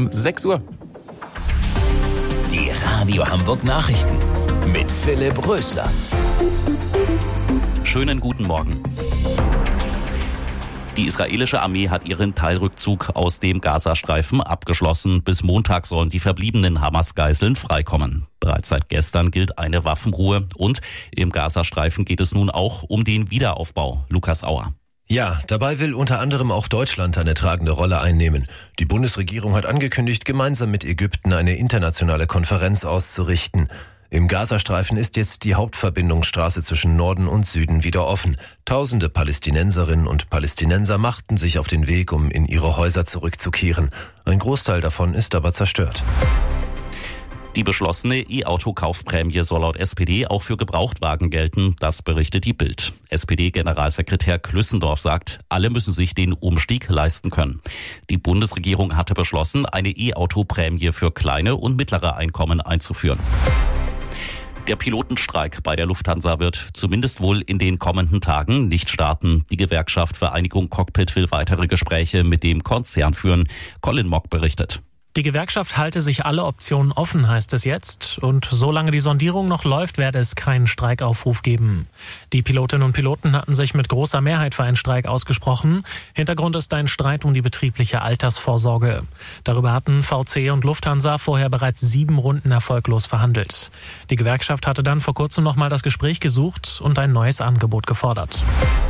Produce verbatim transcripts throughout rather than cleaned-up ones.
um sechs Uhr. Die Radio Hamburg Nachrichten mit Philipp Rösler. Schönen guten Morgen. Die israelische Armee hat ihren Teilrückzug aus dem Gazastreifen abgeschlossen. Bis Montag sollen die verbliebenen Hamas-Geiseln freikommen. Bereits seit gestern gilt eine Waffenruhe und im Gazastreifen geht es nun auch um den Wiederaufbau. Lukas Auer. Ja, dabei will unter anderem auch Deutschland eine tragende Rolle einnehmen. Die Bundesregierung hat angekündigt, gemeinsam mit Ägypten eine internationale Konferenz auszurichten. Im Gazastreifen ist jetzt die Hauptverbindungsstraße zwischen Norden und Süden wieder offen. Tausende Palästinenserinnen und Palästinenser machten sich auf den Weg, um in ihre Häuser zurückzukehren. Ein Großteil davon ist aber zerstört. Die beschlossene E-Auto-Kaufprämie soll laut S P D auch für Gebrauchtwagen gelten. Das berichtet die Bild. S P D-Generalsekretär Klüssendorf sagt, alle müssen sich den Umstieg leisten können. Die Bundesregierung hatte beschlossen, eine E-Auto-Prämie für kleine und mittlere Einkommen einzuführen. Der Pilotenstreik bei der Lufthansa wird zumindest wohl in den kommenden Tagen nicht starten. Die Gewerkschaft Vereinigung Cockpit will weitere Gespräche mit dem Konzern führen. Colin Mock berichtet. Die Gewerkschaft halte sich alle Optionen offen, heißt es jetzt. Und solange die Sondierung noch läuft, werde es keinen Streikaufruf geben. Die Pilotinnen und Piloten hatten sich mit großer Mehrheit für einen Streik ausgesprochen. Hintergrund ist ein Streit um die betriebliche Altersvorsorge. Darüber hatten V C und Lufthansa vorher bereits sieben Runden erfolglos verhandelt. Die Gewerkschaft hatte dann vor kurzem nochmal das Gespräch gesucht und ein neues Angebot gefordert.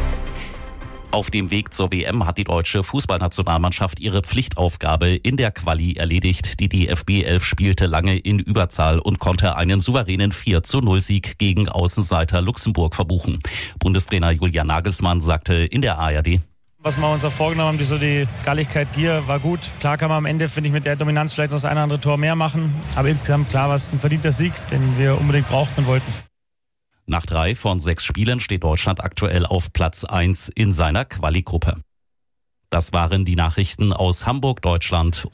Auf dem Weg zur W M hat die deutsche Fußballnationalmannschaft ihre Pflichtaufgabe in der Quali erledigt. Die D F B elf spielte lange in Überzahl und konnte einen souveränen vier zu null Sieg gegen Außenseiter Luxemburg verbuchen. Bundestrainer Julian Nagelsmann sagte in der A R D: Was wir uns auch vorgenommen haben, die, so die Galligkeit, Gier, war gut. Klar kann man am Ende, finde ich, mit der Dominanz vielleicht noch das eine oder andere Tor mehr machen. Aber insgesamt, klar, war es ein verdienter Sieg, den wir unbedingt brauchten und wollten. Nach drei von sechs Spielen steht Deutschland aktuell auf Platz eins in seiner Quali-Gruppe. Das waren die Nachrichten aus Hamburg, Deutschland.